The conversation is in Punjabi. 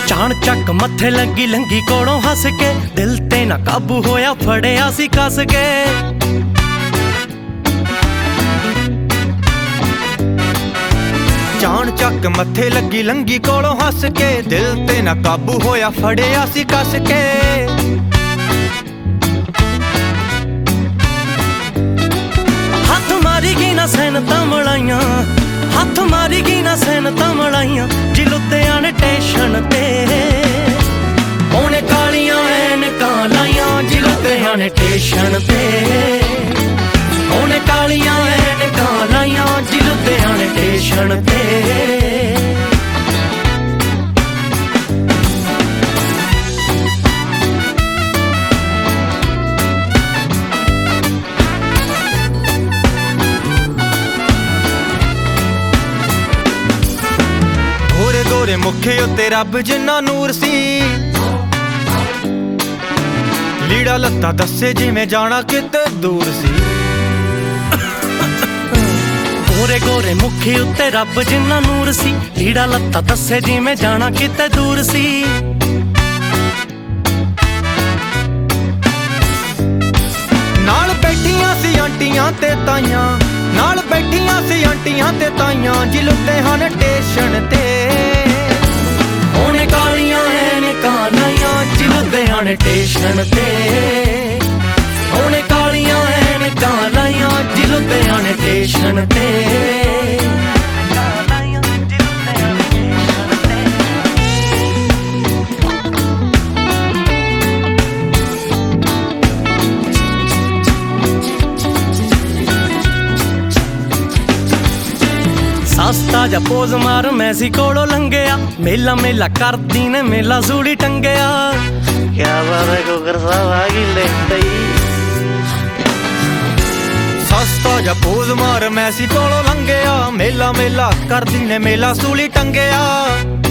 ਚਾਣ ਚੱਕ ਮੱਥੇ ਲੱਗੀ ਲੰਗੀ ਕੋਲੋਂ ਹੱਸ ਕੇ, ਦਿਲ ਤੇ ਨਾ ਕਾਬੂ ਹੋਇਆ ਫੜਿਆ ਸੀ ਕੱਸ ਕੇ। ਚਾਣ ਚੱਕ ਮੱਥੇ ਲੱਗੀ ਲੰਗੀ ਕੋਲੋਂ ਹੱਸ ਕੇ, ਦਿਲ ਤੇ ਨਾ ਕਾਬੂ ਹੋਇਆ ਫੜਿਆ ਸੀ ਕੱਸ ਕੇ। ਹੱਥ ਮਾਰੀ ਗਈ ਨਾ ਸੈਨਤਾਂ ਮਲਾਈਆਂ, ਹੱਥ ਮਾਰੀ ਗਈ ਨਾ ਸੈਨਤਾਂ ਮਲਾਈਆਂ, ਜੀ ਲੁਧਿਆਣੇ ਸਟੇਸ਼ਨ ਤੇ ਉਹਨੇ ਕਾਲੀਆਂ ਐਨਕਾਂ ਲਾਈਆਂ, ਜੀ ਲੁਧਿਆਣੇ ਸਟੇਸ਼ਨ ਤੇ ਉਹਨੇ ਕਾਲੀਆਂ ਐਨਕਾਂ ਲਾਈਆਂ, ਜੀ ਲੁਧਿਆਣੇ ਸਟੇਸ਼ਨ ਤੇ। ਗੋਰੇ ਗੋਰੇ ਮੁੱਖੇ ਉੱਤੇ ਰੱਬ ਜਿੰਨਾ ਨੂਰ ਸੀ, ਲੀੜਾ ਲੱਤਾ ਦੱਸੇ ਜਿਵੇਂ ਜਾਣਾ ਕਿਤੇ ਦੂਰ ਸੀ। ਗੋਰੇ ਗੋਰੇ ਮੁੱਖੀ ਉੱਤੇ ਰੱਬ ਜਿੰਨਾ ਨੂਰ ਸੀ, ਲੀੜਾ ਲੱਤਾ ਦੱਸੇ ਜਿਵੇਂ ਜਾਣਾ ਕਿਤੇ ਦੂਰ ਸੀ। ਨਾਲ ਬੈਠੀਆਂ ਸੀ ਆਂਟੀਆਂ ਤੇ ਤਾਈਆਂ, ਨਾਲ ਬੈਠੀਆਂ ਸੀ ਆਂਟੀਆਂ ਤੇ ਤਾਈਆਂ, ਜੀ ਲੁਧਿਆਣੇ ਸਟੇਸ਼ਨ ਤੇ ਉਹਨੇ ਕਾਲੀਆਂ ਐਨਕਾਂ ਲਾਈਆਂ, ਜੀ ਲੁਧਿਆਣੇ ਸਟੇਸ਼ਨ ਤੇ ਉਹਨੇ ਕਾਲੀਆਂ ਐਨਕਾਂ ਲਾਈਆਂ, ਜੀ ਲੁਧਿਆਣੇ ਸਟੇਸ਼ਨ ਤੇ। ਸਸਤਾ ਜਾ ਪੋਜ਼ ਮਾਰ ਮੈਂ ਸੀ ਕੋਲੋਂ ਲੰਘਿਆ, ਮੇਲਾ ਮੇਲਾ ਕਰਦੀ ਨੇ ਮੇਲਾ ਸੂਲੀ ਟੰਗਿਆ। ਕਿਆ ਬਾਤ ਹੈ ਕੋਕਰ ਸਾਹਿਬ ਆ ਗਈ ਲੈਂਦੀ। ਸਸਤਾ ਜਾ ਪੋਜ਼ ਮਾਰ ਮੈਂ ਸੀ ਕੋਲੋਂ ਲੰਘਿਆ, ਮੇਲਾ ਮੇਲਾ ਕਰਦੀ ਨੇ ਮੇਲਾ ਸੂਲੀ ਟੰਗਿਆ।